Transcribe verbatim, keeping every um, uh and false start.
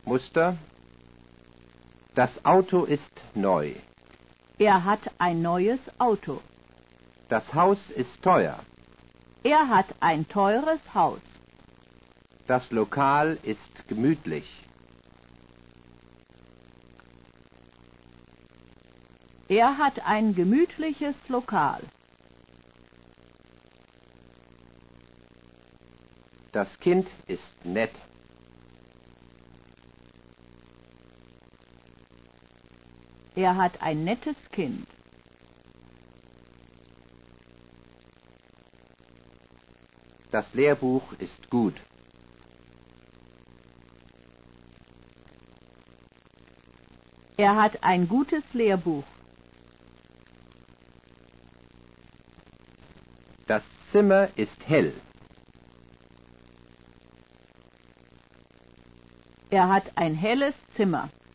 Muster. Das Auto ist neu. Er hat ein neues Auto. Das Haus ist teuer. Er hat ein teures Haus. Das Lokal ist gemütlich. Er hat ein gemütliches Lokal. Das Kind ist nett. Er hat ein nettes Kind. Das Lehrbuch ist gut. Er hat ein gutes Lehrbuch. Das Zimmer ist hell. Er hat ein helles Zimmer.